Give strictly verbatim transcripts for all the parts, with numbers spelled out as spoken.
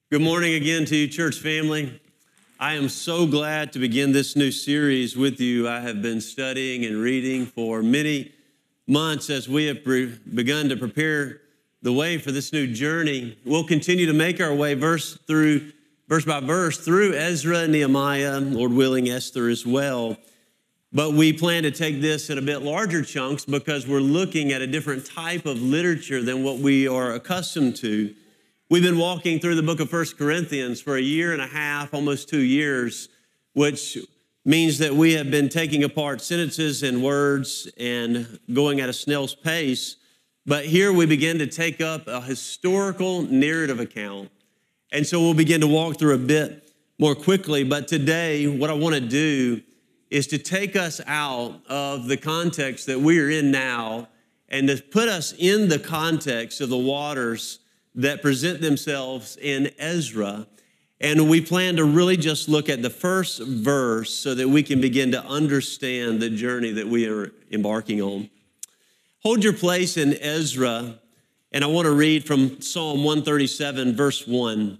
Good morning again to you, church family. I am so glad to begin this new series with you. I have been studying and reading for many months as we have pre- begun to prepare the way for this new journey. We'll continue to make our way verse through verse by verse through Ezra, Nehemiah, Lord willing, Esther as well. But we plan to take this in a bit larger chunks because we're looking at a different type of literature than what we are accustomed to. We've been walking through the book of First Corinthians for a year and a half, almost two years, which means that we have been taking apart sentences and words and going at a snail's pace. But here we begin to take up a historical narrative account. And so we'll begin to walk through a bit more quickly. But today, what I want to do is to take us out of the context that we are in now and to put us in the context of the waters that present themselves in Ezra. And we plan to really just look at the first verse so that we can begin to understand the journey that we are embarking on. Hold your place in Ezra, and I want to read from Psalm one thirty-seven, verse one.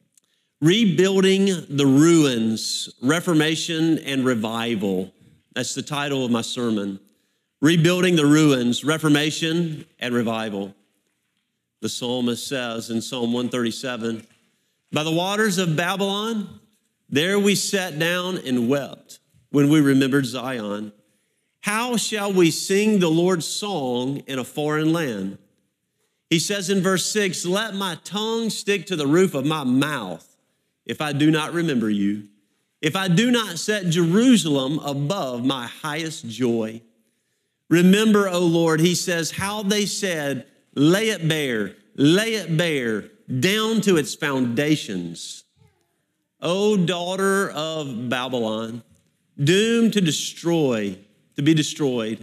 Rebuilding the Ruins, Reformation and Revival. That's the title of my sermon. Rebuilding the Ruins, Reformation and Revival. The psalmist says in Psalm one thirty-seven, by the waters of Babylon, there we sat down and wept when we remembered Zion. How shall we sing the Lord's song in a foreign land? He says in verse six, let my tongue stick to the roof of my mouth if I do not remember you, if I do not set Jerusalem above my highest joy. Remember, O Lord, he says, how they said, lay it bare, lay it bare, down to its foundations. O daughter of Babylon, doomed to destroy, to be destroyed.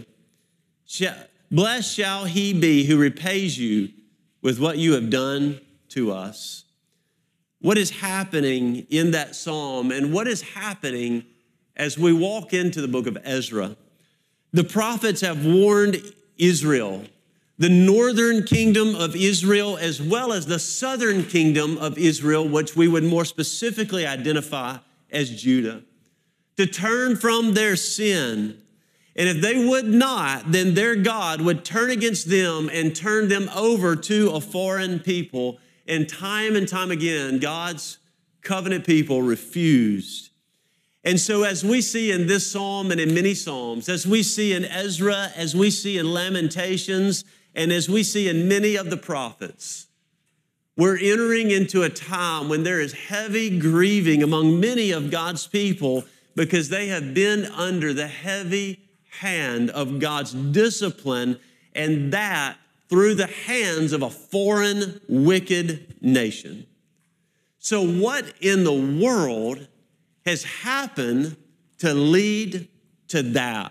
Blessed shall he be who repays you with what you have done to us. What is happening in that psalm and what is happening as we walk into the book of Ezra? The prophets have warned Israel, the northern kingdom of Israel, as well as the southern kingdom of Israel, which we would more specifically identify as Judah, to turn from their sin. And if they would not, then their God would turn against them and turn them over to a foreign people. And time and time again, God's covenant people refused. And so as we see in this psalm and in many psalms, as we see in Ezra, as we see in Lamentations, and as we see in many of the prophets, we're entering into a time when there is heavy grieving among many of God's people because they have been under the heavy hand of God's discipline, and that through the hands of a foreign, wicked nation. So what in the world has happened to lead to that?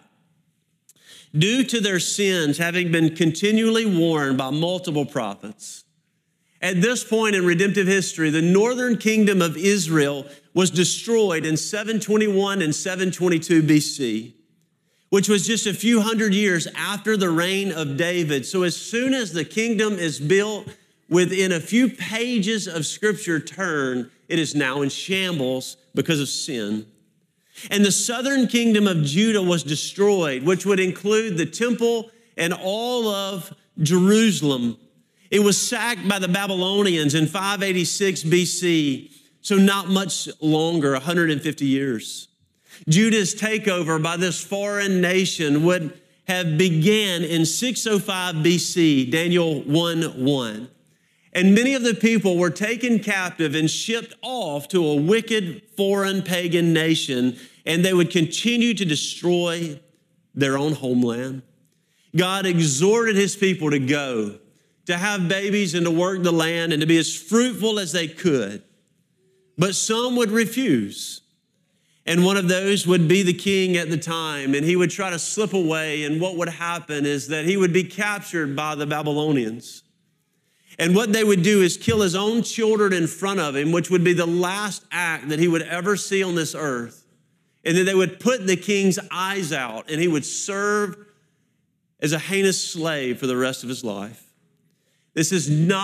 Due to their sins having been continually warned by multiple prophets. At this point in redemptive history, the northern kingdom of Israel was destroyed in seven twenty-one and seven twenty-two B C, which was just a few hundred years after the reign of David. So as soon as the kingdom is built, within a few pages of scripture turn, it is now in shambles because of sin. And the southern kingdom of Judah was destroyed, which would include the temple and all of Jerusalem. It was sacked by the Babylonians in five eighty-six B C, so not much longer, one hundred fifty years. Judah's takeover by this foreign nation would have began in six oh five B C, Daniel one one. And many of the people were taken captive and shipped off to a wicked foreign pagan nation, and they would continue to destroy their own homeland. God exhorted his people to go, to have babies and to work the land and to be as fruitful as they could. But some would refuse. And one of those would be the king at the time, and he would try to slip away, and what would happen is that he would be captured by the Babylonians. And what they would do is kill his own children in front of him, which would be the last act that he would ever see on this earth. And then they would put the king's eyes out, and he would serve as a heinous slave for the rest of his life. This is not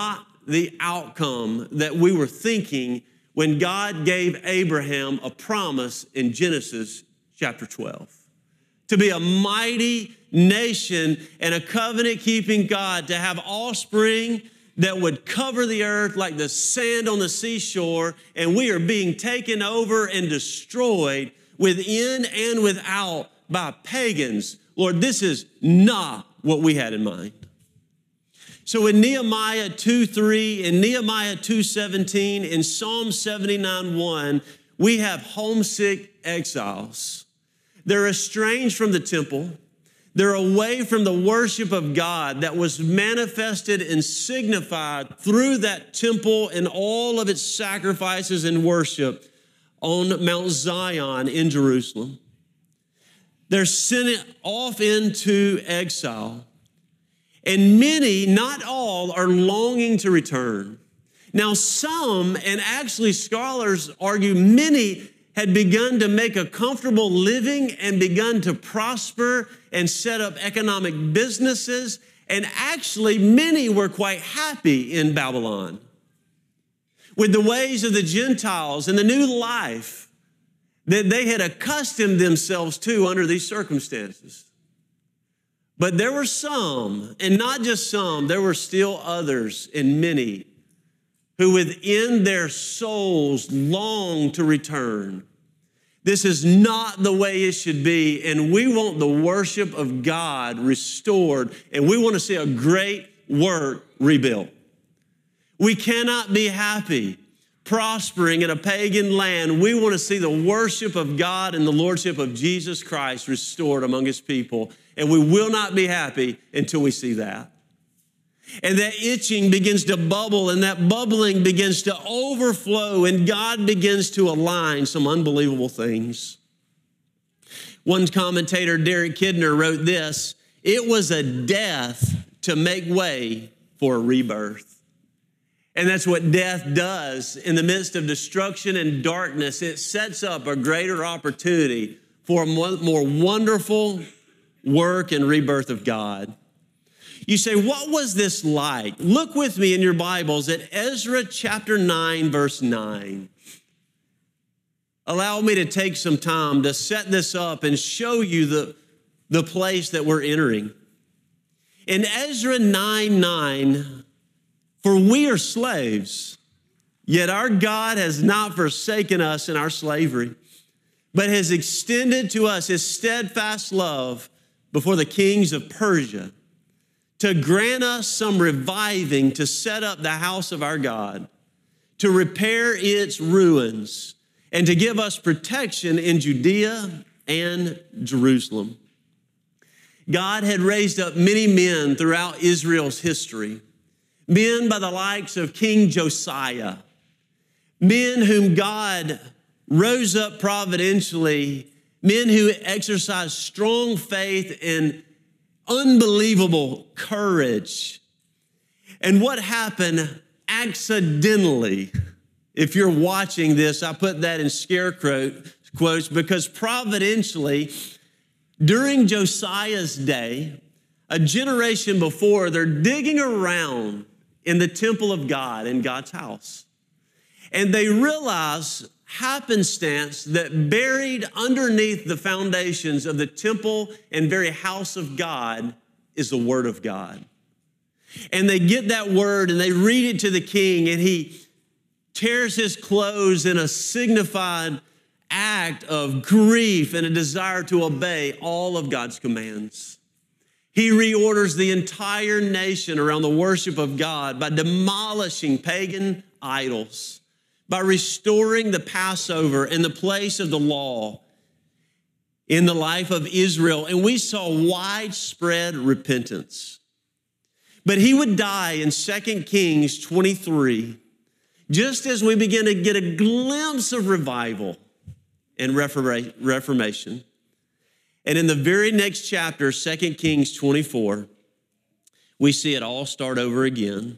the outcome that we were thinking when God gave Abraham a promise in Genesis chapter twelve. To be a mighty nation and a covenant-keeping God, to have offspring that would cover the earth like the sand on the seashore, and we are being taken over and destroyed within and without by pagans. Lord, this is not what we had in mind. So in Nehemiah two three, in Nehemiah two seventeen, in Psalm seventy-nine one, we have homesick exiles. They're estranged from the temple. They're away from the worship of God that was manifested and signified through that temple and all of its sacrifices and worship on Mount Zion in Jerusalem. They're sent off into exile. And many, not all, are longing to return. Now, some, and actually scholars argue many, had begun to make a comfortable living and begun to prosper and set up economic businesses. And actually, many were quite happy in Babylon with the ways of the Gentiles and the new life that they had accustomed themselves to under these circumstances. But there were some, and not just some, there were still others and many who within their souls long to return. This is not the way it should be, and we want the worship of God restored, and we want to see a great work rebuilt. We cannot be happy prospering in a pagan land. We want to see the worship of God and the lordship of Jesus Christ restored among his people, and we will not be happy until we see that. And that itching begins to bubble, and that bubbling begins to overflow, and God begins to align some unbelievable things. One commentator, Derek Kidner, wrote this: "It was a death to make way for a rebirth." And that's what death does in the midst of destruction and darkness. It sets up a greater opportunity for a more wonderful work and rebirth of God. You say, what was this like? Look with me in your Bibles at Ezra chapter nine, verse nine. Allow me to take some time to set this up and show you the, the place that we're entering. In Ezra nine nine, "For we are slaves, yet our God has not forsaken us in our slavery, but has extended to us his steadfast love before the kings of Persia, to grant us some reviving to set up the house of our God, to repair its ruins, and to give us protection in Judea and Jerusalem." God had raised up many men throughout Israel's history, men by the likes of King Josiah, men whom God rose up providentially, men who exercised strong faith and unbelievable courage. And what happened accidentally, if you're watching this, I put that in scare quotes, because providentially, during Josiah's day, a generation before, they're digging around in the temple of God, in God's house. And they realize, happenstance, that buried underneath the foundations of the temple and very house of God is the word of God. And they get that word and they read it to the king, and he tears his clothes in a signified act of grief and a desire to obey all of God's commands. He reorders the entire nation around the worship of God by demolishing pagan idols, by restoring the Passover in the place of the law in the life of Israel. And we saw widespread repentance. But he would die in Second Kings twenty-three, just as we begin to get a glimpse of revival and reformation. And in the very next chapter, Second Kings twenty-four, we see it all start over again.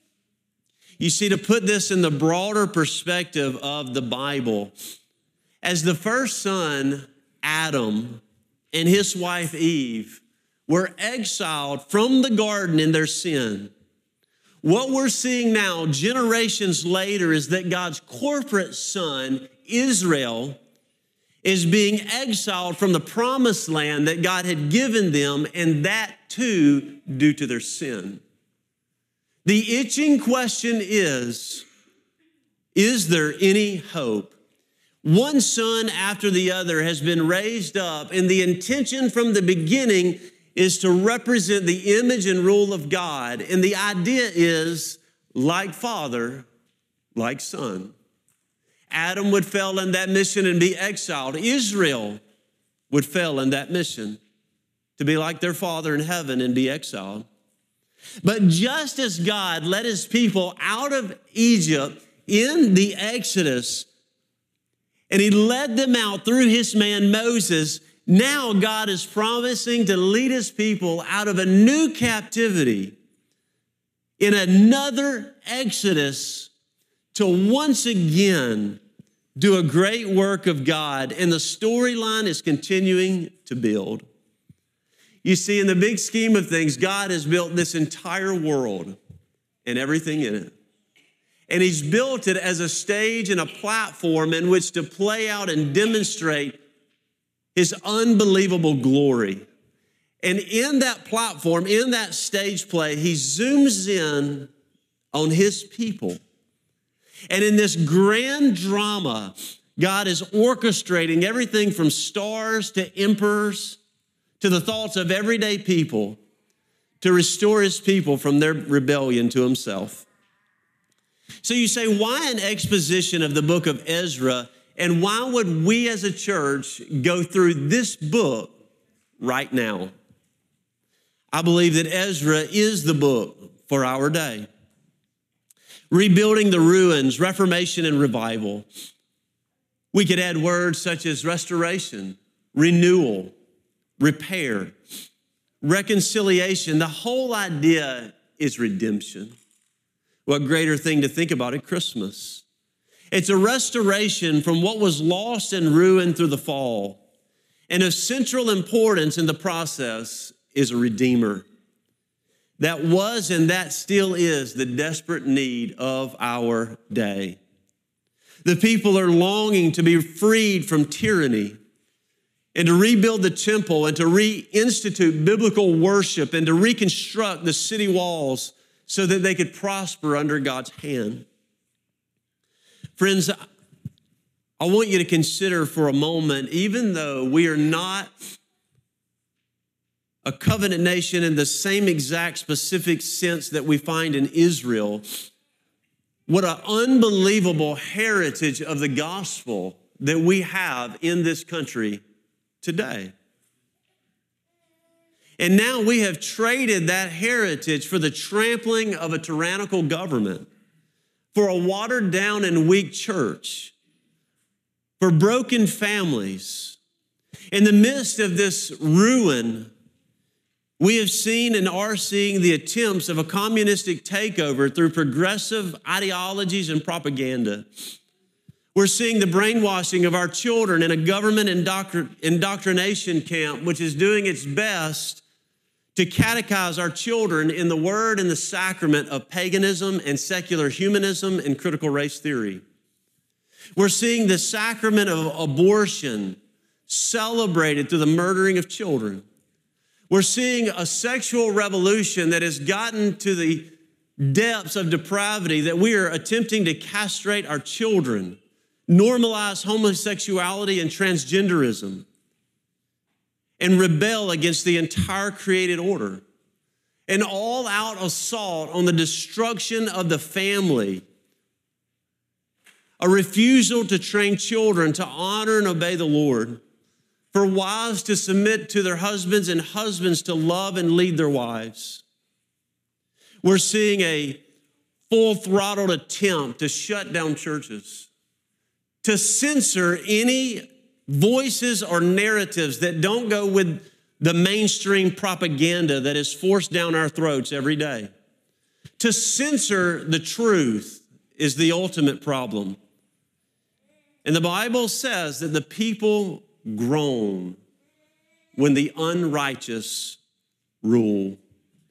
You see, to put this in the broader perspective of the Bible, as the first son, Adam, and his wife, Eve, were exiled from the garden in their sin, What we're seeing now, generations later, is that God's corporate son, Israel, is being exiled from the promised land that God had given them, and that too due to their sin. The itching question is, is there any hope? One son after the other has been raised up, and the intention from the beginning is to represent the image and rule of God. And the idea is, like father, like son. Adam would fail in that mission and be exiled. Israel would fail in that mission to be like their father in heaven and be exiled. But just as God led his people out of Egypt in the Exodus, and he led them out through his man Moses, now God is promising to lead his people out of a new captivity in another Exodus to once again do a great work of God. And the storyline is continuing to build. You see, in the big scheme of things, God has built this entire world and everything in it. And he's built it as a stage and a platform in which to play out and demonstrate his unbelievable glory. And in that platform, in that stage play, he zooms in on his people. And in this grand drama, God is orchestrating everything from stars to emperors to the thoughts of everyday people to restore his people from their rebellion to himself. So you say, why an exposition of the book of Ezra? And why would we as a church go through this book right now? I believe that Ezra is the book for our day. Rebuilding the ruins, reformation and revival. We could add words such as restoration, renewal, repair, reconciliation. The whole idea is redemption. What greater thing to think about at Christmas? It's a restoration from what was lost and ruined through the fall. And of central importance in the process is a redeemer. That was and that still is the desperate need of our day. The people are longing to be freed from tyranny and to rebuild the temple and to reinstitute biblical worship and to reconstruct the city walls so that they could prosper under God's hand. Friends, I want you to consider for a moment, even though we are not a covenant nation in the same exact specific sense that we find in Israel, what an unbelievable heritage of the gospel that we have in this country today. And now we have traded that heritage for the trampling of a tyrannical government, for a watered down and weak church, for broken families. In the midst of this ruin, we have seen and are seeing the attempts of a communistic takeover through progressive ideologies and propaganda. We're seeing the brainwashing of our children in a government indoctr- indoctrination camp, which is doing its best to catechize our children in the word and the sacrament of paganism and secular humanism and critical race theory. We're seeing the sacrament of abortion celebrated through the murdering of children. We're seeing a sexual revolution that has gotten to the depths of depravity that we are attempting to castrate our children, normalize homosexuality and transgenderism, and rebel against the entire created order. An all-out assault on the destruction of the family. A refusal to train children to honor and obey the Lord. For wives to submit to their husbands and husbands to love and lead their wives. We're seeing a full-throttled attempt to shut down churches, to censor any voices or narratives that don't go with the mainstream propaganda that is forced down our throats every day. To censor the truth is the ultimate problem. And the Bible says that the people groan when the unrighteous rule.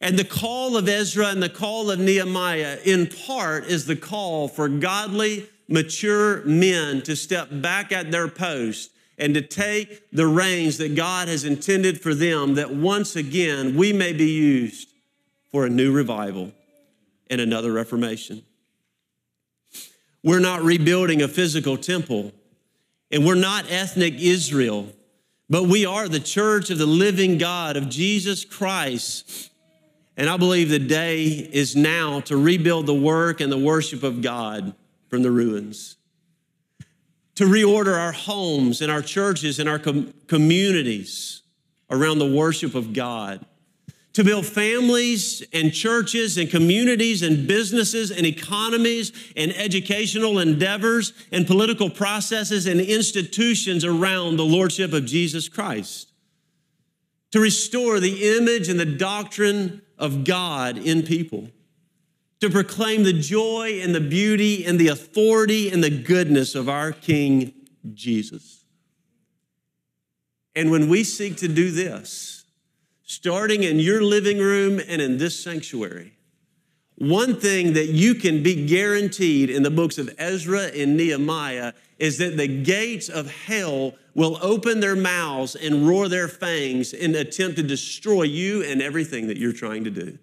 And the call of Ezra and the call of Nehemiah, in part, is the call for godly, mature men to step back at their post and to take the reins that God has intended for them, that once again we may be used for a new revival and another reformation. We're not rebuilding a physical temple, and we're not ethnic Israel, but we are the church of the living God, of Jesus Christ. And I believe the day is now to rebuild the work and the worship of God from the ruins, to reorder our homes and our churches and our com- communities around the worship of God, to build families and churches and communities and businesses and economies and educational endeavors and political processes and institutions around the lordship of Jesus Christ, to restore the image and the doctrine of God in people, to proclaim the joy and the beauty and the authority and the goodness of our King Jesus. And when we seek to do this, starting in your living room and in this sanctuary, one thing that you can be guaranteed in the books of Ezra and Nehemiah is that the gates of hell will open their mouths and roar their fangs in an attempt to destroy you and everything that you're trying to do.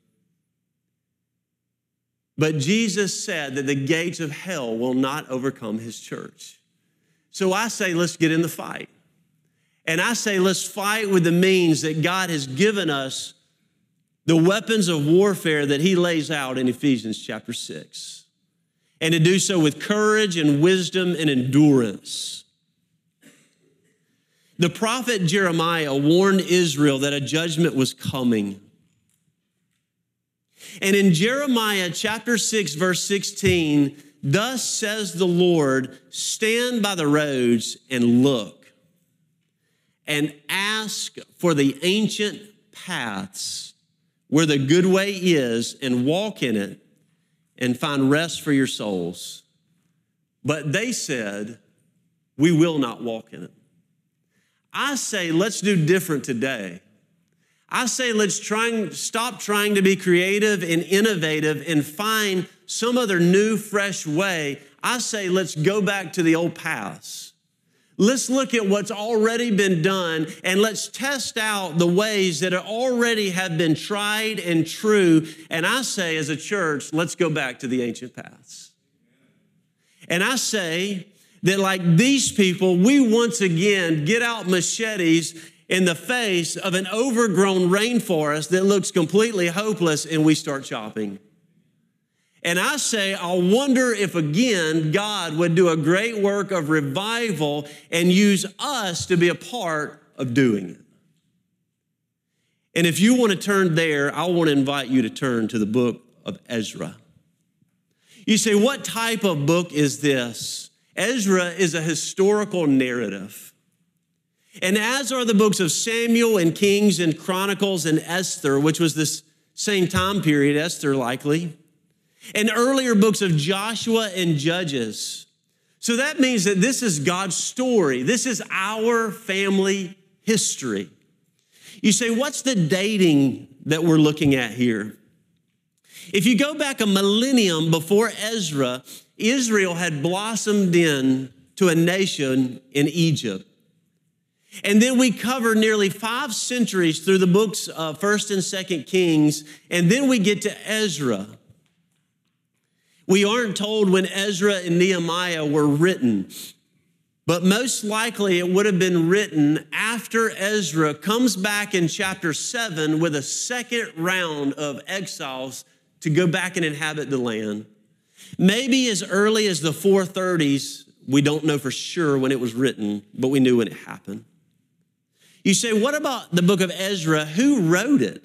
But Jesus said that the gates of hell will not overcome his church. So I say, let's get in the fight. And I say, let's fight with the means that God has given us, the weapons of warfare that he lays out in Ephesians chapter six. And to do so with courage and wisdom and endurance. The prophet Jeremiah warned Israel that a judgment was coming. And in Jeremiah chapter six, verse sixteen, thus says the Lord, stand by the roads and look, and ask for the ancient paths where the good way is, and walk in it, and find rest for your souls. But they said, we will not walk in it. I say, let's do different today. I say, let's try and stop trying to be creative and innovative and find some other new, fresh way. I say, let's go back to the old paths. Let's look at what's already been done, and let's test out the ways that already have been tried and true. And I say, as a church, let's go back to the ancient paths. And I say that, like these people, we once again get out machetes in the face of an overgrown rainforest that looks completely hopeless, and we start chopping. And I say, I wonder if again God would do a great work of revival and use us to be a part of doing it. And if you want to turn there, I want to invite you to turn to the book of Ezra. You say, what type of book is this? Ezra is a historical narrative. And as are the books of Samuel and Kings and Chronicles and Esther, which was this same time period, Esther likely, and earlier books of Joshua and Judges. So that means that this is God's story. This is our family history. You say, what's the dating that we're looking at here? If you go back a millennium before Ezra, Israel had blossomed in to a nation in Egypt. And then we cover nearly five centuries through the books of First and Second Kings, and then we get to Ezra. We aren't told when Ezra and Nehemiah were written, but most likely it would have been written after Ezra comes back in chapter seven with a second round of exiles to go back and inhabit the land. Maybe as early as the four thirties, we don't know for sure when it was written, but we knew when it happened. You say, what about the book of Ezra? Who wrote it?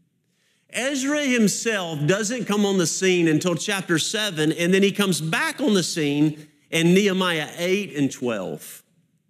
Ezra himself doesn't come on the scene until chapter seven, and then he comes back on the scene in Nehemiah eight and twelve.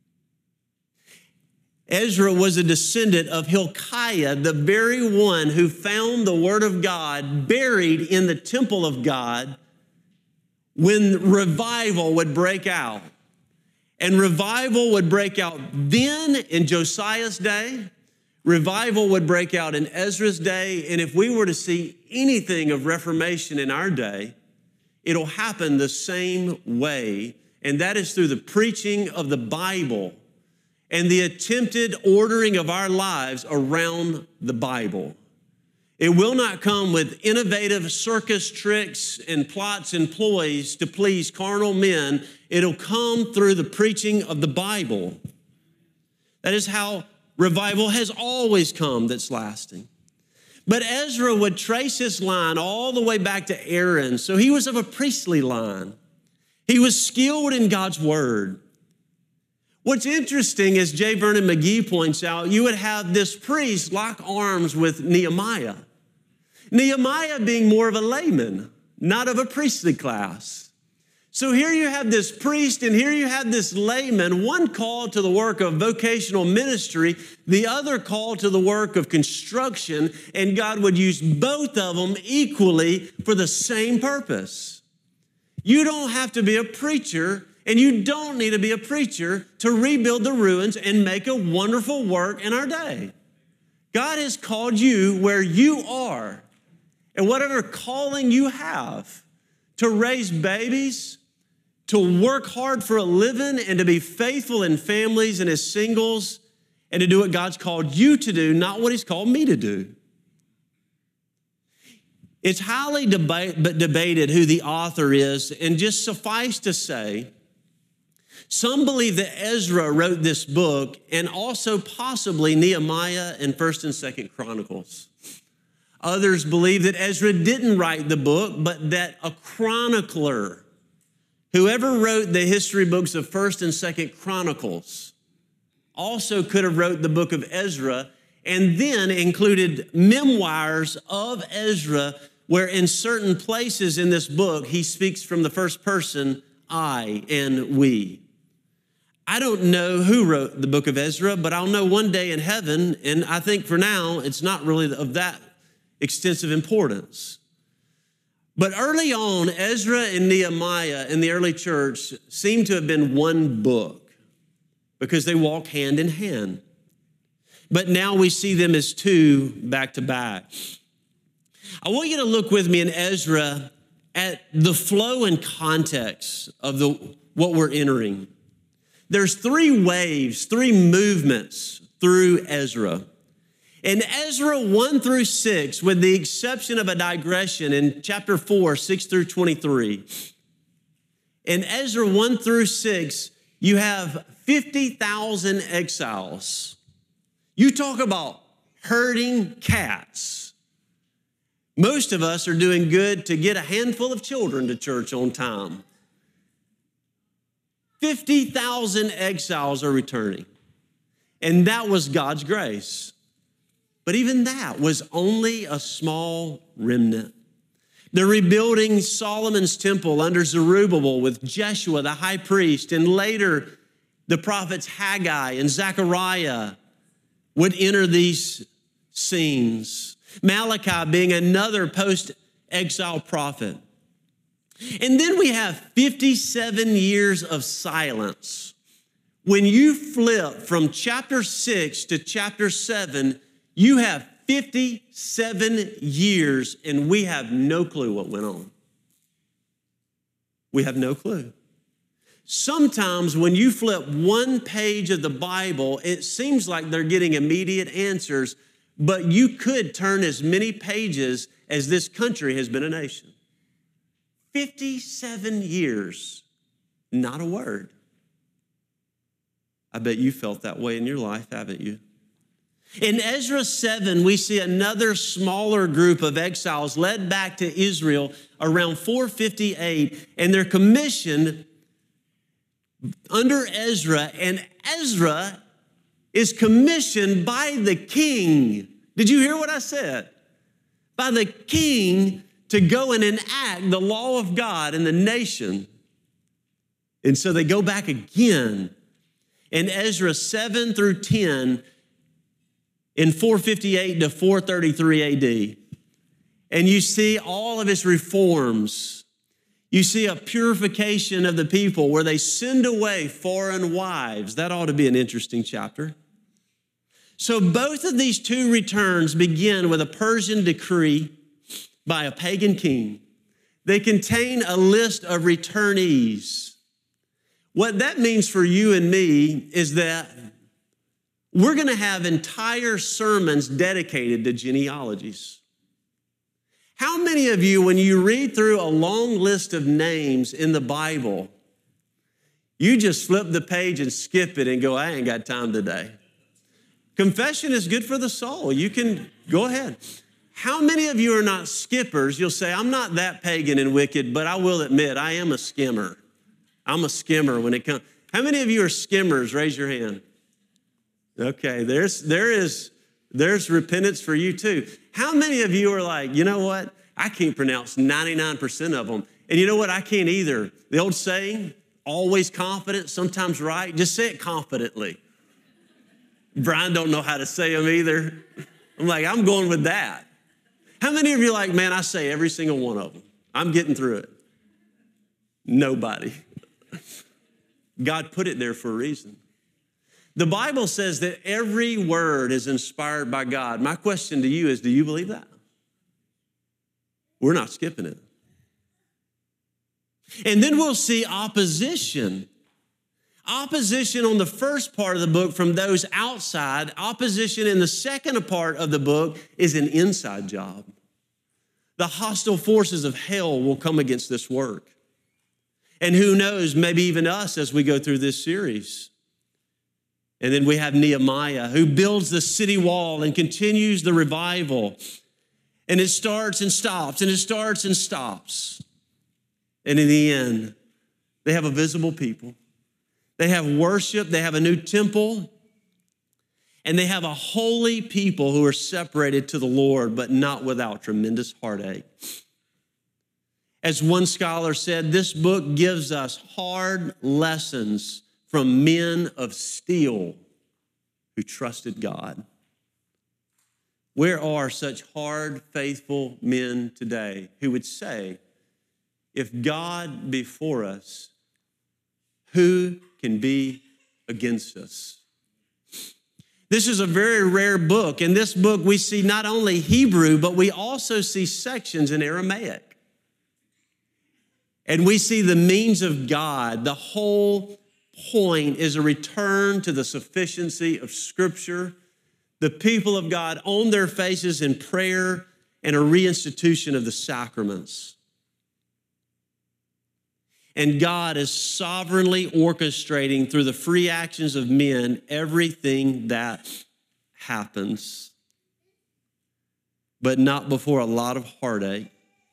Ezra was a descendant of Hilkiah, the very one who found the word of God buried in the temple of God when revival would break out. And revival would break out then in Josiah's day. Revival would break out in Ezra's day, and if we were to see anything of Reformation in our day, it'll happen the same way, and that is through the preaching of the Bible and the attempted ordering of our lives around the Bible. It will not come with innovative circus tricks and plots and ploys to please carnal men. It'll come through the preaching of the Bible. That is how revival has always come that's lasting. But Ezra would trace his line all the way back to Aaron. So he was of a priestly line. He was skilled in God's word. What's interesting, as J. Vernon McGee points out, you would have this priest lock arms with Nehemiah. Nehemiah being more of a layman, not of a priestly class. So here you have this priest and here you have this layman, one called to the work of vocational ministry, the other called to the work of construction, and God would use both of them equally for the same purpose. You don't have to be a preacher, and you don't need to be a preacher to rebuild the ruins and make a wonderful work in our day. God has called you where you are, and whatever calling you have, to raise babies, to work hard for a living, and to be faithful in families and as singles, and to do what God's called you to do, not what he's called me to do. It's highly deba- but debated who the author is, and just suffice to say, some believe that Ezra wrote this book and also possibly Nehemiah and First and Second Chronicles. Others believe that Ezra didn't write the book, but that a chronicler, whoever wrote the history books of First and Second Chronicles, also could have wrote the book of Ezra and then included memoirs of Ezra, where in certain places in this book, he speaks from the first person, I and we. I don't know who wrote the book of Ezra, but I'll know one day in heaven, and I think for now, it's not really of that extensive importance. But early on, Ezra and Nehemiah in the early church seem to have been one book because they walk hand in hand. But now we see them as two back to back. I want you to look with me in Ezra at the flow and context of the what we're entering. There's three waves, three movements through Ezra. In Ezra one through six, with the exception of a digression in chapter four, six through twenty-three, in Ezra one through six, you have fifty thousand exiles. You talk about herding cats. Most of us are doing good to get a handful of children to church on time. fifty thousand exiles are returning, and that was God's grace. But even that was only a small remnant. They're rebuilding Solomon's temple under Zerubbabel with Jeshua, the high priest, and later the prophets Haggai and Zechariah would enter these scenes. Malachi being another post-exile prophet. And then we have fifty-seven years of silence. When you flip from chapter six to chapter seven, you have fifty-seven years, and we have no clue what went on. We have no clue. Sometimes when you flip one page of the Bible, it seems like they're getting immediate answers, but you could turn as many pages as this country has been a nation. fifty-seven years, not a word. I bet you felt that way in your life, haven't you? In Ezra seven, we see another smaller group of exiles led back to Israel around four fifty-eight, and they're commissioned under Ezra, and Ezra is commissioned by the king. Did you hear what I said? By the king to go and enact the law of God in the nation. And so they go back again in Ezra seven through ten, in four fifty-eight to four thirty-three A D. And you see all of his reforms. You see a purification of the people where they send away foreign wives. That ought to be an interesting chapter. So both of these two returns begin with a Persian decree by a pagan king. They contain a list of returnees. What that means for you and me is that we're going to have entire sermons dedicated to genealogies. How many of you, when you read through a long list of names in the Bible, you just flip the page and skip it and go, I ain't got time today? Confession is good for the soul. You can go ahead. How many of you are not skippers? You'll say, I'm not that pagan and wicked, but I will admit I am a skimmer. I'm a skimmer when it comes. How many of you are skimmers? Raise your hand. Okay, there's there is there's repentance for you too. How many of you are like, you know what? I can't pronounce ninety-nine percent of them. And you know what? I can't either. The old saying, always confident, sometimes right. Just say it confidently. Brian don't know how to say them either. I'm like, I'm going with that. How many of you are like, man, I say every single one of them. I'm getting through it. Nobody. God put it there for a reason. The Bible says that every word is inspired by God. My question to you is, do you believe that? We're not skipping it. And then we'll see opposition. Opposition on the first part of the book from those outside. Opposition in the second part of the book is an inside job. The hostile forces of hell will come against this work. And who knows, maybe even us as we go through this series. And then we have Nehemiah, who builds the city wall and continues the revival. And it starts and stops, and it starts and stops. And in the end, they have a visible people. They have worship, they have a new temple, and they have a holy people who are separated to the Lord, but not without tremendous heartache. As one scholar said, this book gives us hard lessons from men of steel who trusted God. Where are such hard, faithful men today who would say, if God be for us, who can be against us? This is a very rare book. In this book, we see not only Hebrew, but we also see sections in Aramaic. And we see the means of God. The whole point is a return to the sufficiency of Scripture. The people of God on their faces in prayer and a reinstitution of the sacraments. And God is sovereignly orchestrating through the free actions of men everything that happens, but not before a lot of heartache.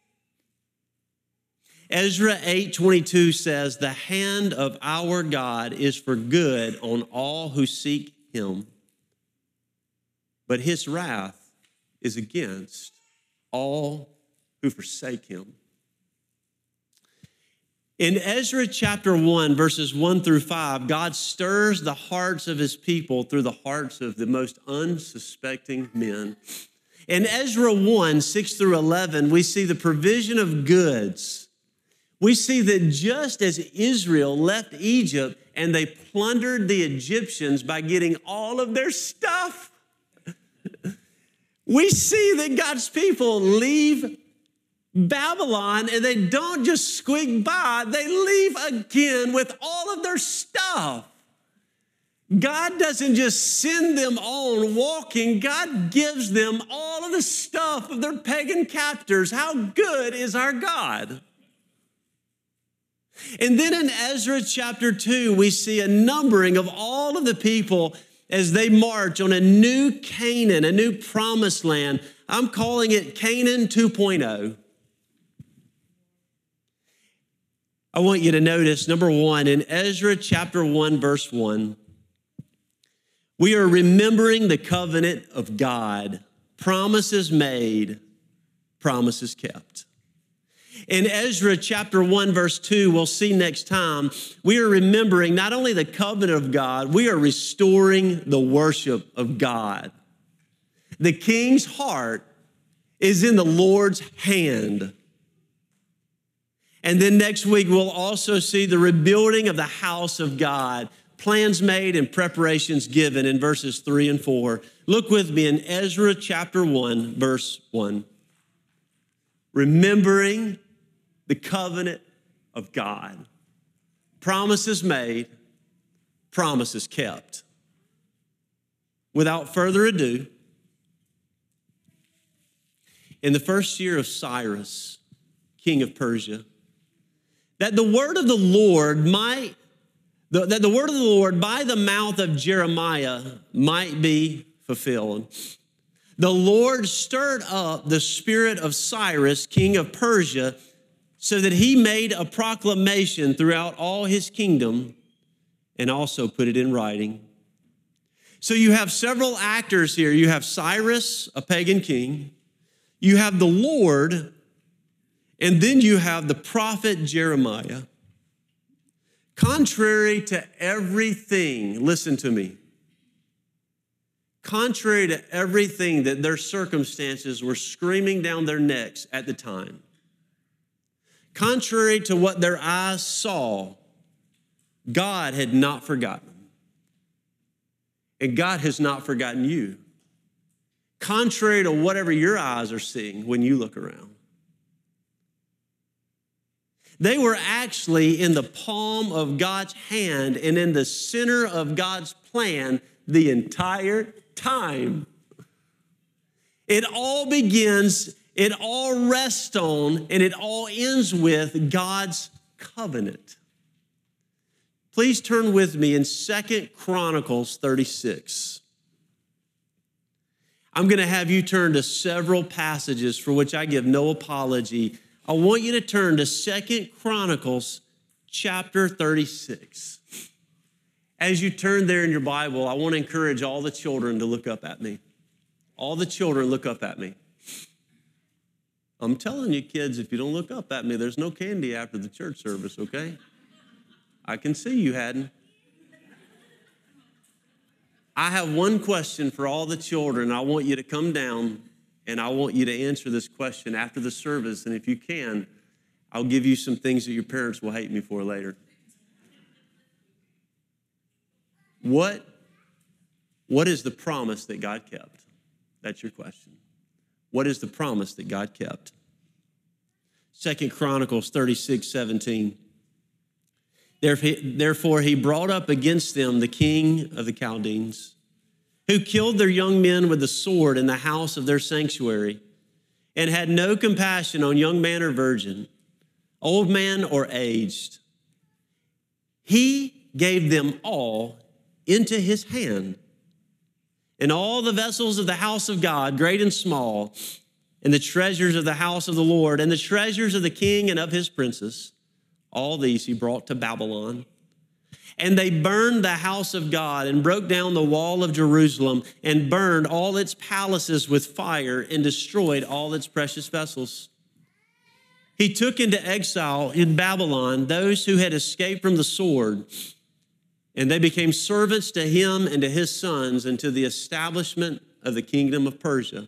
Ezra eight twenty-two says, the hand of our God is for good on all who seek him, but his wrath is against all who forsake him. In Ezra chapter one, verses one through five, God stirs the hearts of his people through the hearts of the most unsuspecting men. In Ezra one, six through eleven, we see the provision of goods. We see that just as Israel left Egypt and they plundered the Egyptians by getting all of their stuff, we see that God's people leave Babylon, and they don't just squeak by, they leave again with all of their stuff. God doesn't just send them on walking, God gives them all of the stuff of their pagan captors. How good is our God? And then in Ezra chapter two, we see a numbering of all of the people as they march on a new Canaan, a new promised land. I'm calling it Canaan two point oh. I want you to notice, number one, in Ezra chapter one, verse one, we are remembering the covenant of God. Promises made, promises kept. In Ezra chapter one, verse two, we'll see next time, we are remembering not only the covenant of God, we are restoring the worship of God. The king's heart is in the Lord's hand. And then next week, we'll also see the rebuilding of the house of God. plans made and preparations given in verses three and four. Look with me in Ezra chapter one, verse one. Remembering the covenant of God. Promises made, promises kept. Without further ado, in the first year of Cyrus, king of Persia, that the word of the Lord might, that the word of the Lord by the mouth of Jeremiah might be fulfilled. The Lord stirred up the spirit of Cyrus, king of Persia, so that he made a proclamation throughout all his kingdom and also put it in writing. So you have several actors here. You have Cyrus, a pagan king. You have the Lord, and then you have the prophet Jeremiah. Contrary to everything, listen to me, contrary to everything that their circumstances were screaming down their necks at the time, contrary to what their eyes saw, God had not forgotten them. And God has not forgotten you. Contrary to whatever your eyes are seeing when you look around. They were actually in the palm of God's hand and in the center of God's plan the entire time. It all begins, it all rests on, and it all ends with God's covenant. Please turn with me in Second Chronicles thirty-six. I'm going to have you turn to several passages for which I give no apology. I want you to turn to Second Chronicles chapter thirty-six. As you turn there in your Bible, I want to encourage all the children to look up at me. All the children look up at me. I'm telling you, kids, if you don't look up at me, there's no candy after the church service, okay? I can see you hadn't. I have one question for all the children. I want you to come down and I want you to answer this question after the service. And if you can, I'll give you some things that your parents will hate me for later. What, what is the promise that God kept? That's your question. What is the promise that God kept? Second Chronicles thirty-six seventeen. Therefore, he brought up against them the king of the Chaldeans, who killed their young men with the sword in the house of their sanctuary, and had no compassion on young man or virgin, old man or aged. He gave them all into his hand, and all the vessels of the house of God, great and small, and the treasures of the house of the Lord, and the treasures of the king and of his princes. All these he brought to Babylon. And they burned the house of God and broke down the wall of Jerusalem and burned all its palaces with fire and destroyed all its precious vessels. He took into exile in Babylon those who had escaped from the sword, and they became servants to him and to his sons and to the establishment of the kingdom of Persia,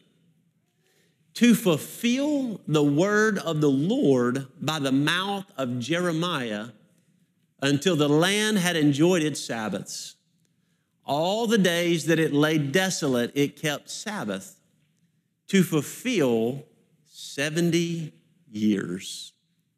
to fulfill the word of the Lord by the mouth of Jeremiah until the land had enjoyed its Sabbaths. All the days that it lay desolate, it kept Sabbath to fulfill seventy years.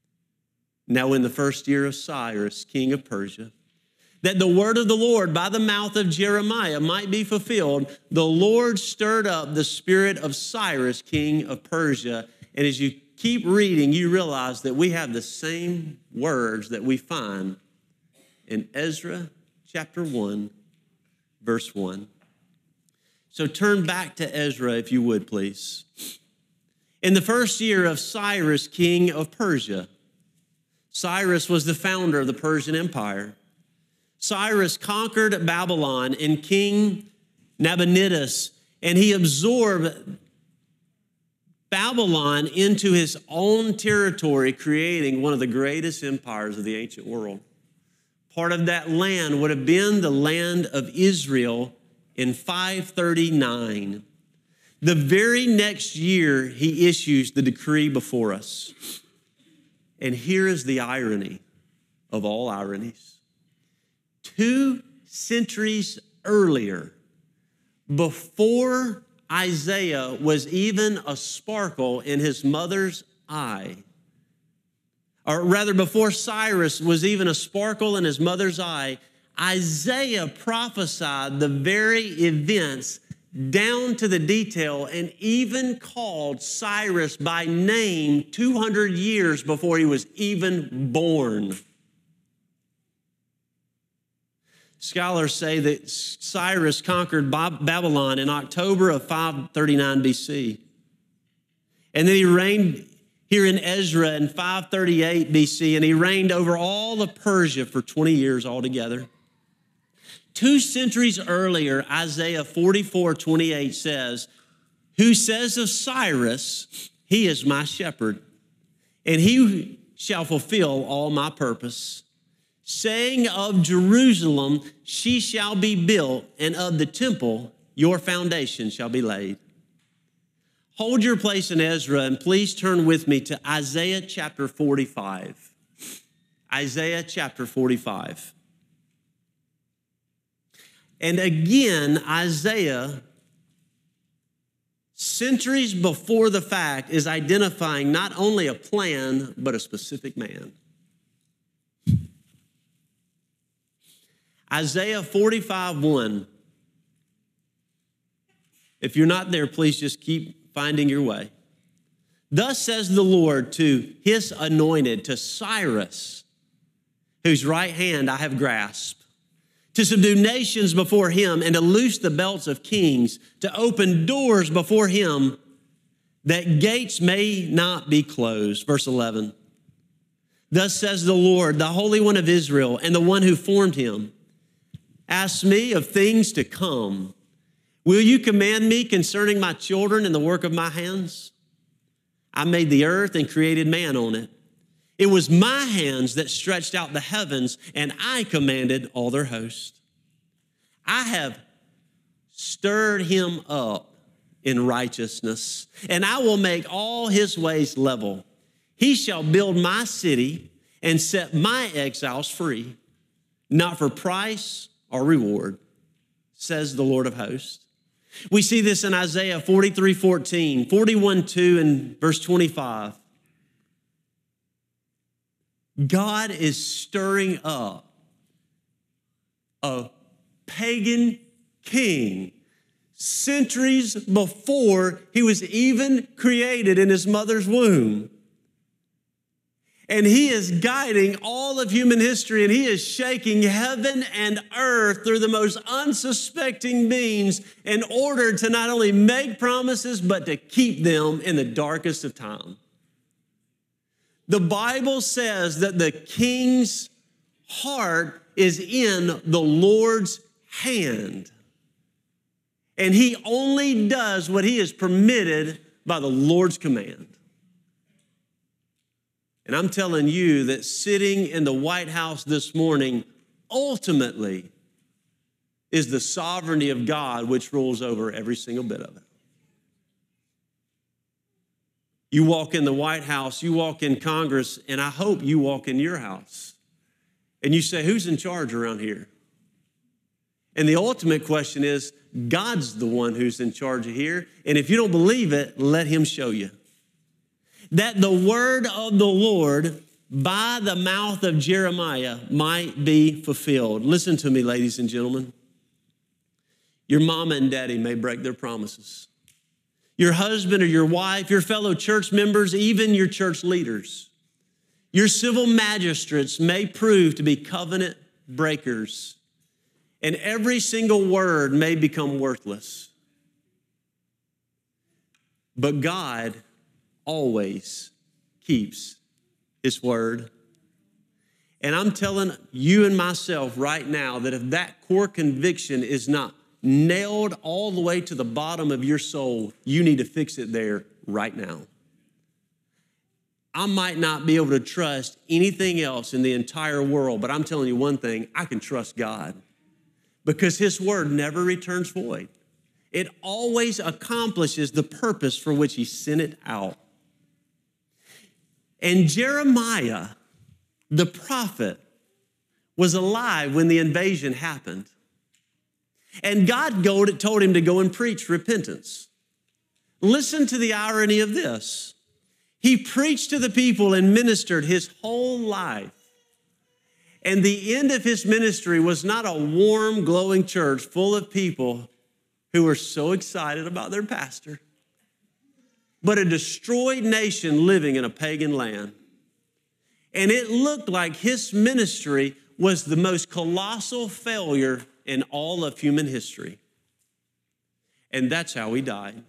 Now in the first year of Cyrus, king of Persia, that the word of the Lord by the mouth of Jeremiah might be fulfilled, the Lord stirred up the spirit of Cyrus, king of Persia. And as you keep reading, you realize that we have the same words that we find in Ezra chapter one, verse one. So turn back to Ezra, if you would, please. In the first year of Cyrus, king of Persia, Cyrus was the founder of the Persian Empire. Cyrus conquered Babylon and King Nabonidus, and he absorbed Babylon into his own territory, creating one of the greatest empires of the ancient world. Part of that land would have been the land of Israel in five thirty-nine. The very next year, he issues the decree before us. And here is the irony of all ironies. Two centuries earlier, before Isaiah was even a sparkle in his mother's eye, or rather before Cyrus was even a sparkle in his mother's eye, Isaiah prophesied the very events down to the detail and even called Cyrus by name two hundred years before he was even born. Scholars say that Cyrus conquered Babylon in October of five thirty-nine B C. And then he reigned here in Ezra in five thirty-eight B C, and he reigned over all of Persia for twenty years altogether. Two centuries earlier, Isaiah forty-four twenty-eight says, "Who says of Cyrus, he is my shepherd, and he shall fulfill all my purpose. Saying of Jerusalem, she shall be built, and of the temple, your foundation shall be laid." Hold your place in Ezra, and please turn with me to Isaiah chapter forty-five. Isaiah chapter forty-five. And again, Isaiah, centuries before the fact, is identifying not only a plan, but a specific man. Isaiah forty-five one. If you're not there, please just keep finding your way. "Thus says the Lord to his anointed, to Cyrus, whose right hand I have grasped, to subdue nations before him and to loose the belts of kings, to open doors before him that gates may not be closed." Verse eleven. "Thus says the Lord, the Holy One of Israel, and the one who formed him, ask me of things to come. Will you command me concerning my children and the work of my hands? I made the earth and created man on it. It was my hands that stretched out the heavens, and I commanded all their host. I have stirred him up in righteousness, and I will make all his ways level. He shall build my city and set my exiles free, not for price or reward, says the Lord of hosts." We see this in Isaiah forty-three fourteen, forty-one two, and verse twenty-five. God is stirring up a pagan king centuries before he was even created in his mother's womb. And he is guiding all of human history, and he is shaking heaven and earth through the most unsuspecting means in order to not only make promises, but to keep them in the darkest of time. The Bible says that the king's heart is in the Lord's hand. And he only does what he is permitted by the Lord's command. And I'm telling you that sitting in the White House this morning ultimately is the sovereignty of God which rules over every single bit of it. You walk in the White House, you walk in Congress, and I hope you walk in your house. And you say, who's in charge around here? And the ultimate question is, God's the one who's in charge of here. And if you don't believe it, let him show you. That the word of the Lord by the mouth of Jeremiah might be fulfilled. Listen to me, ladies and gentlemen. Your mama and daddy may break their promises. Your husband or your wife, your fellow church members, even your church leaders. Your civil magistrates may prove to be covenant breakers, and every single word may become worthless. But God always keeps his word. And I'm telling you and myself right now that if that core conviction is not nailed all the way to the bottom of your soul, you need to fix it there right now. I might not be able to trust anything else in the entire world, but I'm telling you one thing, I can trust God because his word never returns void. It always accomplishes the purpose for which he sent it out. And Jeremiah, the prophet, was alive when the invasion happened. And God told him to go and preach repentance. Listen to the irony of this. He preached to the people and ministered his whole life. And the end of his ministry was not a warm, glowing church full of people who were so excited about their pastor, but a destroyed nation living in a pagan land. And it looked like his ministry was the most colossal failure in all of human history. And that's how he died.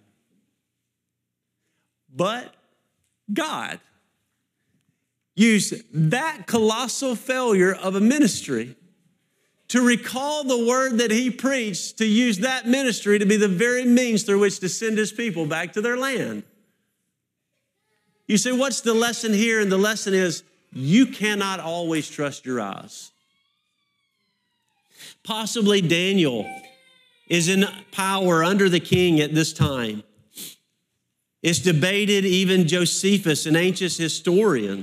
But God used that colossal failure of a ministry to recall the word that he preached, to use that ministry to be the very means through which to send his people back to their land. You say, what's the lesson here? And the lesson is, you cannot always trust your eyes. Possibly Daniel is in power under the king at this time. It's debated, even Josephus, an ancient historian,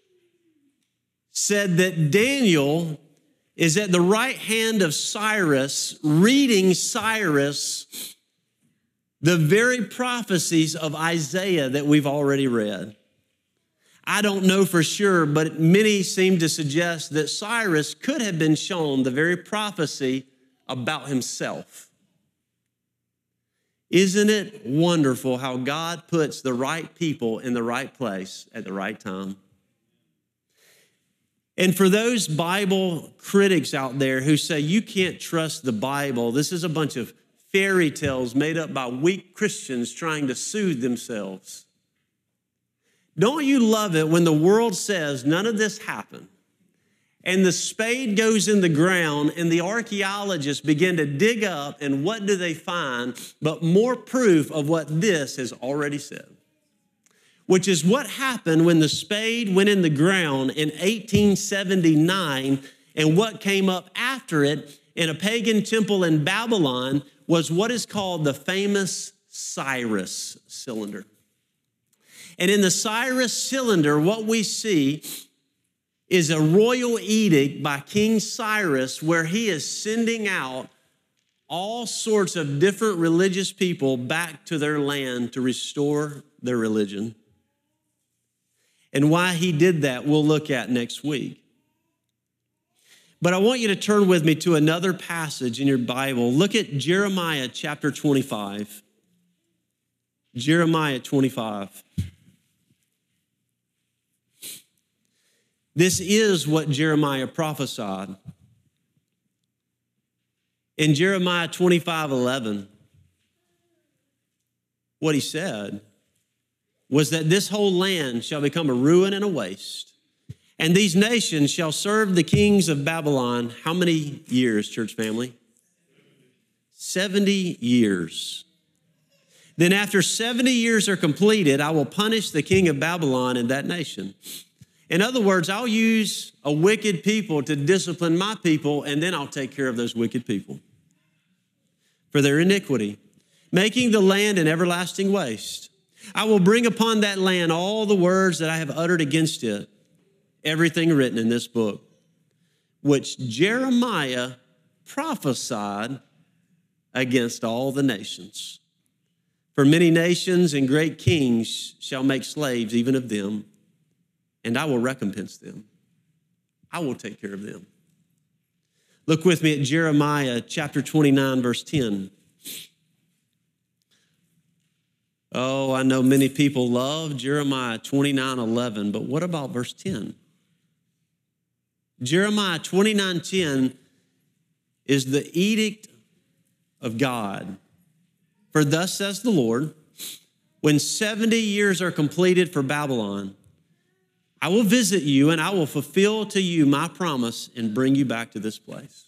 said that Daniel is at the right hand of Cyrus, reading Cyrus the very prophecies of Isaiah that we've already read. I don't know for sure, but many seem to suggest that Cyrus could have been shown the very prophecy about himself. Isn't it wonderful how God puts the right people in the right place at the right time? And for those Bible critics out there who say you can't trust the Bible, this is a bunch of fairy tales made up by weak Christians trying to soothe themselves. Don't you love it when the world says none of this happened, and the spade goes in the ground and the archaeologists begin to dig up, and what do they find but more proof of what this has already said? Which is what happened when the spade went in the ground in eighteen seventy-nine, and what came up after it in a pagan temple in Babylon was what is called the famous Cyrus cylinder. And in the Cyrus cylinder, what we see is a royal edict by King Cyrus where he is sending out all sorts of different religious people back to their land to restore their religion. And why he did that, we'll look at next week. But I want you to turn with me to another passage in your Bible. Look at Jeremiah chapter twenty-five. Jeremiah twenty-five. This is what Jeremiah prophesied. In Jeremiah twenty-five eleven, what he said was that this whole land shall become a ruin and a waste, and these nations shall serve the kings of Babylon. How many years, church family? seventy years. Then after seventy years are completed, I will punish the king of Babylon and that nation. In other words, I'll use a wicked people to discipline my people, and then I'll take care of those wicked people for their iniquity, making the land an everlasting waste. I will bring upon that land all the words that I have uttered against it, everything written in this book, which Jeremiah prophesied against all the nations. For many nations and great kings shall make slaves even of them, and I will recompense them. I will take care of them. Look with me at Jeremiah chapter twenty-nine, verse ten. Oh, I know many people love Jeremiah twenty-nine eleven, but what about verse ten? Jeremiah twenty-nine ten is the edict of God. For thus says the Lord, when seventy years are completed for Babylon, I will visit you and I will fulfill to you my promise and bring you back to this place.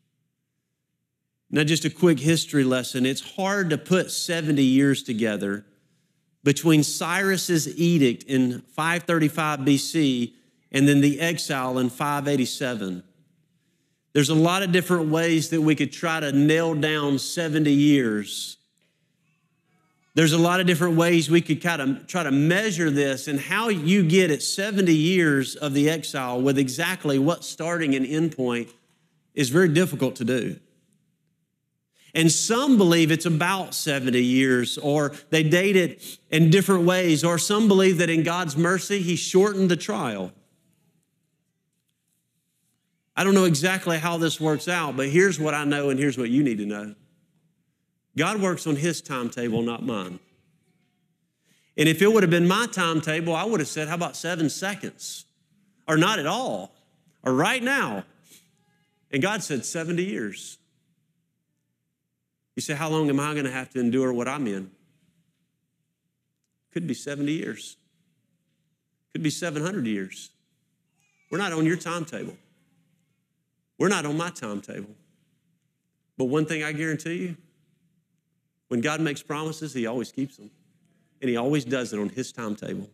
Now, just a quick history lesson. It's hard to put seventy years together between Cyrus's edict in five thirty-five B C and then the exile in five eighty-seven. There's a lot of different ways that we could try to nail down seventy years. There's a lot of different ways we could kind of try to measure this, and how you get at seventy years of the exile with exactly what starting and end point is very difficult to do. And some believe it's about seventy years, or they date it in different ways, or some believe that in God's mercy, he shortened the trial. I don't know exactly how this works out, but here's what I know and here's what you need to know. God works on his timetable, not mine. And if it would have been my timetable, I would have said, how about seven seconds? Or not at all, or right now. And God said seventy years. You say, how long am I going to have to endure what I'm in? Could be seventy years. Could be seven hundred years. We're not on your timetable. We're not on my timetable. But one thing I guarantee you, when God makes promises, he always keeps them. And he always does it on his timetable.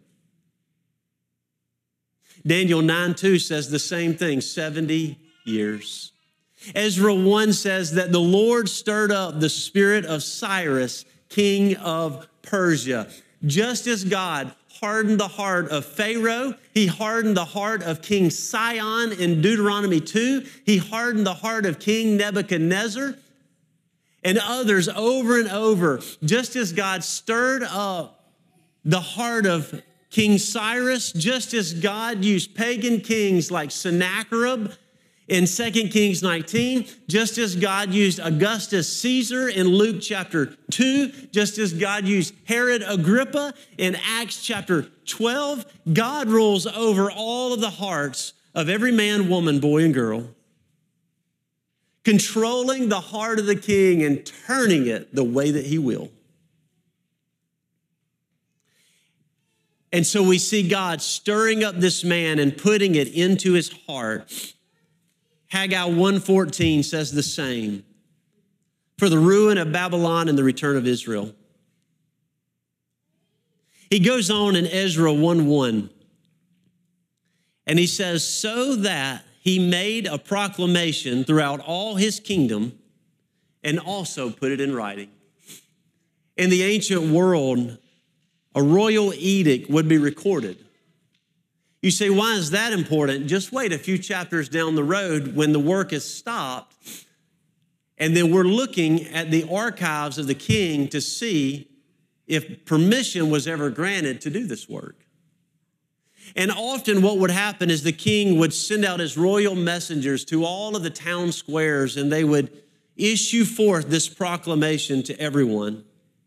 Daniel nine two says the same thing, seventy years. Ezra one says that the Lord stirred up the spirit of Cyrus, king of Persia. Just as God hardened the heart of Pharaoh, he hardened the heart of King Sihon in Deuteronomy two. He hardened the heart of King Nebuchadnezzar and others over and over. Just as God stirred up the heart of King Cyrus, just as God used pagan kings like Sennacherib in Second Kings nineteen, just as God used Augustus Caesar in Luke chapter two, just as God used Herod Agrippa in Acts chapter twelve, God rules over all of the hearts of every man, woman, boy, and girl, controlling the heart of the king and turning it the way that he will. And so we see God stirring up this man and putting it into his heart. Haggai one fourteen says the same. For the ruin of Babylon and the return of Israel. He goes on in Ezra one one. And he says, so that he made a proclamation throughout all his kingdom and also put it in writing. In the ancient world, a royal edict would be recorded. You say, why is that important? Just wait a few chapters down the road when the work is stopped, and then we're looking at the archives of the king to see if permission was ever granted to do this work. And often what would happen is the king would send out his royal messengers to all of the town squares, and they would issue forth this proclamation to everyone.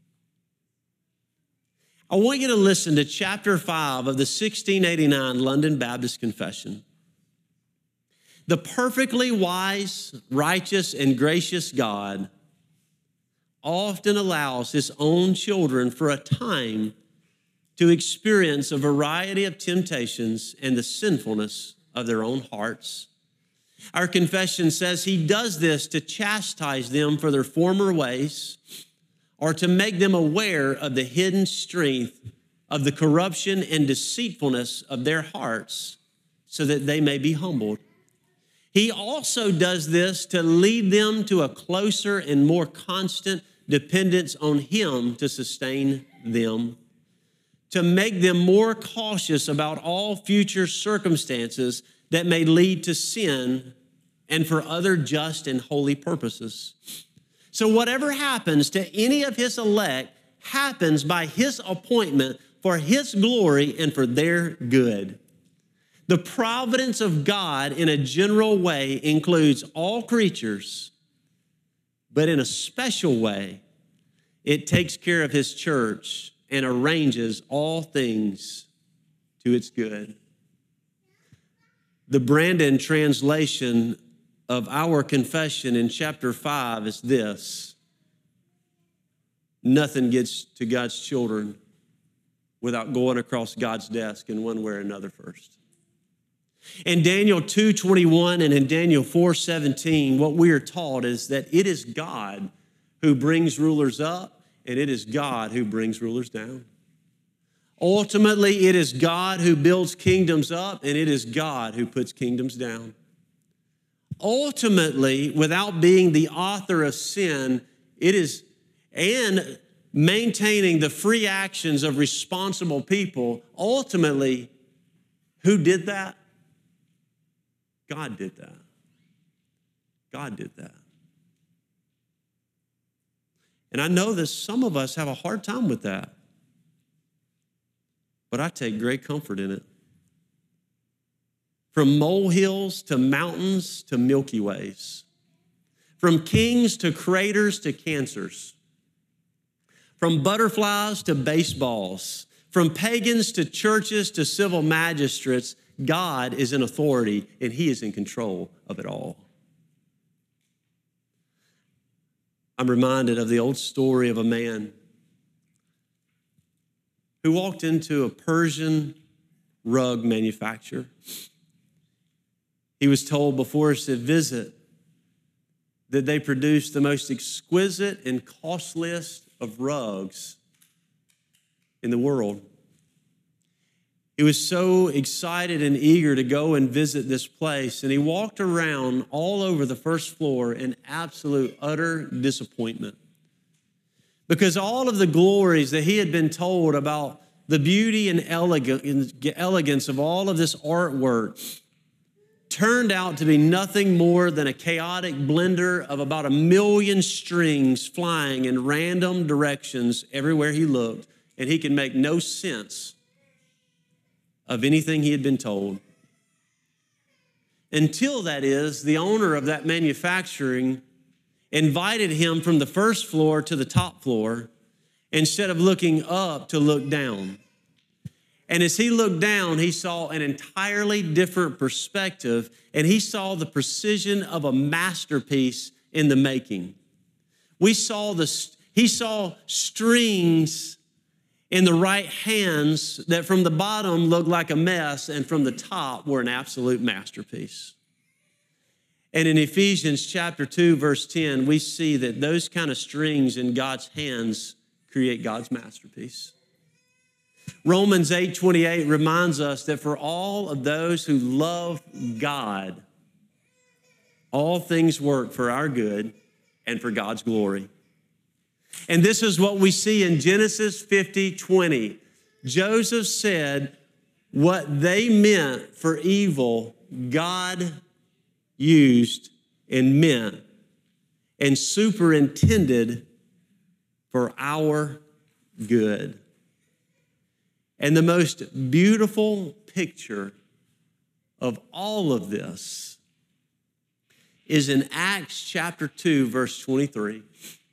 I want you to listen to chapter five of the sixteen eighty-nine London Baptist Confession. The perfectly wise, righteous, and gracious God often allows his own children for a time to experience a variety of temptations and the sinfulness of their own hearts. Our confession says he does this to chastise them for their former ways, or to make them aware of the hidden strength of the corruption and deceitfulness of their hearts so that they may be humbled. He also does this to lead them to a closer and more constant dependence on him to sustain them, to make them more cautious about all future circumstances that may lead to sin and for other just and holy purposes. So whatever happens to any of his elect happens by his appointment for his glory and for their good. The providence of God in a general way includes all creatures, but in a special way, it takes care of his church and arranges all things to its good. The Brandon translation of our confession in chapter five is this: nothing gets to God's children without going across God's desk in one way or another first. In Daniel two twenty-one and in Daniel four seventeen, what we are taught is that it is God who brings rulers up and it is God who brings rulers down. Ultimately, it is God who builds kingdoms up and it is God who puts kingdoms down. Ultimately, without being the author of sin, it is, and maintaining the free actions of responsible people, ultimately, who did that? God did that. God did that. And I know that some of us have a hard time with that. But I take great comfort in it. From molehills to mountains to Milky Ways. From kings to craters to cancers. From butterflies to baseballs. From pagans to churches to civil magistrates, God is in authority and he is in control of it all. I'm reminded of the old story of a man who walked into a Persian rug manufacturer. He was told before his visit that they produced the most exquisite and costliest of rugs in the world. He was so excited and eager to go and visit this place, and he walked around all over the first floor in absolute, utter disappointment. Because all of the glories that he had been told about the beauty and elegance of all of this artwork turned out to be nothing more than a chaotic blender of about a million strings flying in random directions everywhere he looked, and he could make no sense of anything he had been told. Until, that is, the owner of that manufacturing invited him from the first floor to the top floor instead of looking up to look down. And as he looked down, he saw an entirely different perspective, and he saw the precision of a masterpiece in the making. We saw the, he saw strings in the right hands that from the bottom looked like a mess and from the top were an absolute masterpiece. And in Ephesians chapter two, verse ten, we see that those kind of strings in God's hands create God's masterpiece. Romans eight twenty-eight reminds us that for all of those who love God, all things work for our good and for God's glory. And this is what we see in Genesis fifty twenty. Joseph said, what they meant for evil, God used and meant and superintended for our good. And the most beautiful picture of all of this is in Acts chapter two, verse twenty-three.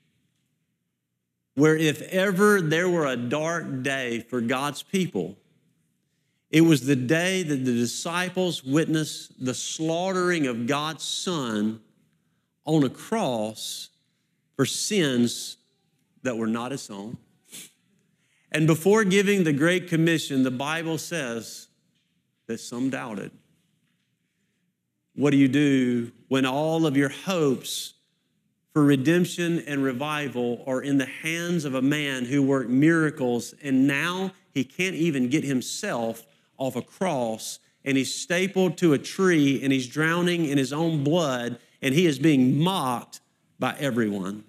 Where if ever there were a dark day for God's people, it was the day that the disciples witnessed the slaughtering of God's Son on a cross for sins that were not his own. And before giving the Great Commission, the Bible says that some doubted. What do you do when all of your hopes for redemption and revival are in the hands of a man who worked miracles, and now he can't even get himself off a cross, and he's stapled to a tree, and he's drowning in his own blood, and he is being mocked by everyone?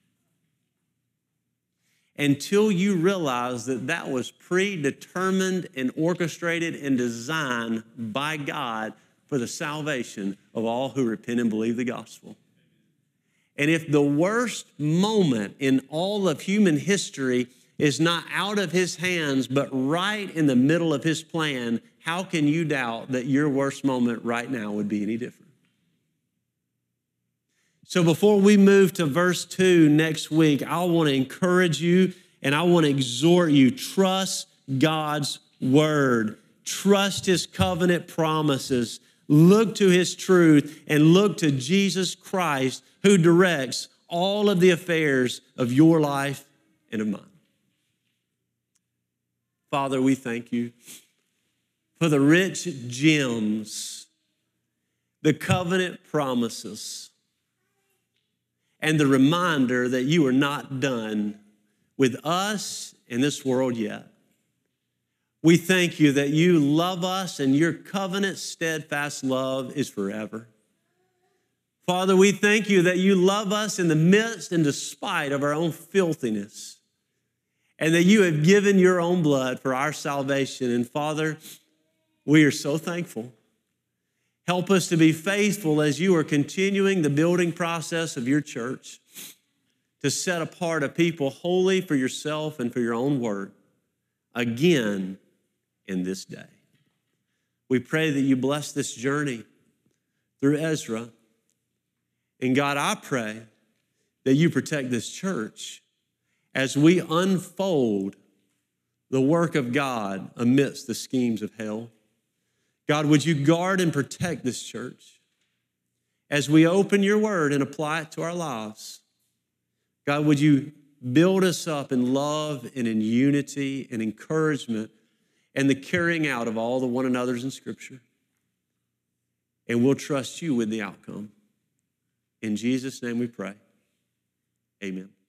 Until you realize that that was predetermined and orchestrated and designed by God for the salvation of all who repent and believe the gospel. And if the worst moment in all of human history is not out of his hands, but right in the middle of his plan, how can you doubt that your worst moment right now would be any different? So before we move to verse two next week, I want to encourage you and I want to exhort you, trust God's word. Trust his covenant promises. Look to his truth and look to Jesus Christ, who directs all of the affairs of your life and of mine. Father, we thank you for the rich gems, the covenant promises, and the reminder that you are not done with us in this world yet. We thank you that you love us and your covenant steadfast love is forever. Father, we thank you that you love us in the midst and despite of our own filthiness, and that you have given your own blood for our salvation. And Father, we are so thankful. Help us to be faithful as you are continuing the building process of your church. to set apart a people wholly for yourself and for your own word again in this day. We pray that you bless this journey through Ezra. And God, I pray that you protect this church as we unfold the work of God amidst the schemes of hell. God, would you guard and protect this church as we open your word and apply it to our lives? God, would you build us up in love and in unity and encouragement and the carrying out of all the one another's in Scripture? And we'll trust you with the outcome. In Jesus' name we pray. Amen.